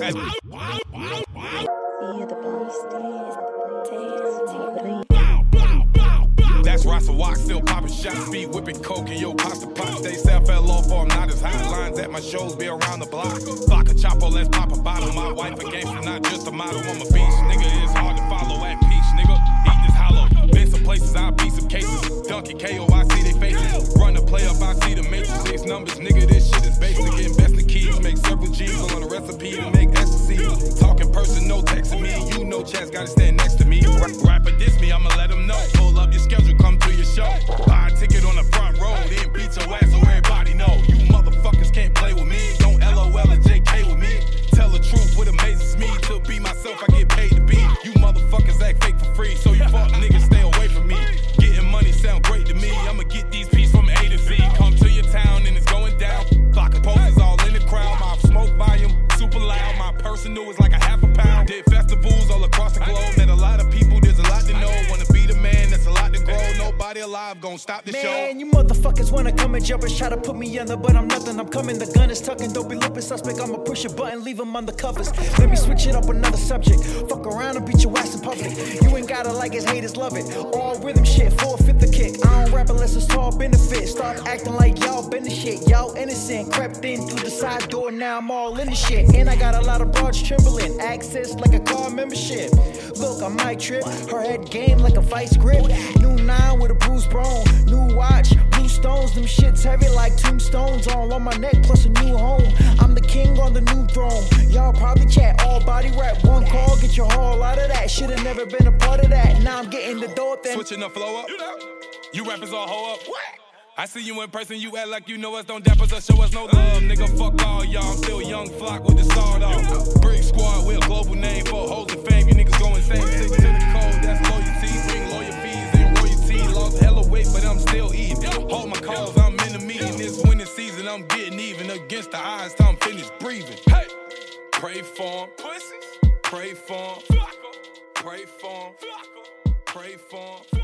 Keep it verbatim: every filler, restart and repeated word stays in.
That's Rasa Walk, still popping shots, speed whipping coke and yo pasta pop. They say I fell off or I'm not as high. Lines at my shows be around the block. Vodka Chapo, let's pop a bottle. My wife a gangster, not just a model. I'm a beast, nigga, it's hard to follow. At peach, nigga, eat this hollow. Been some places, I'll beat some cases. Dunkin' K O, I see they faces. Run the play up, I see the matrix. Six numbers, nigga, this shit is basic. Invest the keys, make several G's on a recipe to make ecstasy. Talking person, no texting me. You know Chaz gotta stand next to me. Rapper diss me, I'ma let him know. Pull up your schedule, come to your show. Buy a ticket on the front row, then beat your ass so everybody know. You motherfuckers can't play with me. Don't L O L or J K with me. Tell the truth, what amazes me. To be myself, I get paid to be. You motherfuckers act fake for free, so you fuck niggas stay away from me. Getting money sound great to me. I'ma get these pieces from A to Z. Come to your town and it's going down. Block of posters all in the crowd. My smoke volume super loud. My personal is like a half a pound. Did festivals all across the globe. Met a lot of people, there's a lot to know. Wanna be the man, that's a lot to grow. Nobody alive gon' stop the man, show. Man, you motherfuckers wanna come and jump and try to put me under, but I'm nothing. I'm coming, the gun is tucking. Don't be looking suspect. I'ma push a button, leave them under covers. Let me switch it up, another subject. Fuck around and beat your ass in public. You ain't gotta like his haters, love it. All rhythm shit, four-fifth the kick. I don't rap unless it's all benefit. Stop acting like y'all been the shit. Y'all innocent, crept in through the side door, now I'm all in the shit. And I got a lot of broads trembling, access like a car membership. Look, I might trip, her head game like a vice grip. New nine with a bruised bone, new watch, blue stones. Them shits heavy like tombstones all on my neck, plus a new home. I'm the king on the new throne. Y'all probably chat, all body rap. One call, get your haul out of that. Should've never been a part of that. Now I'm getting the door up then. Switching the flow up. You rappers all hoe up. What? I see you in person, you act like you know us. Don't dap us or show us no love. Nigga, fuck all y'all. I'm still young flock with the start off. Brick squad, we a global name for hoes and fame. You niggas go insane. Stick to the code, that's loyalty. Bring lawyer fees and royalty. Lost hella weight, but I'm still eating. Hold my calls, I'm in the meeting. This winning season, I'm getting even. Against the odds, till I'm finished breathing. Hey! Pray for 'em. Pray for 'em. Pray for 'em. Pray for 'em.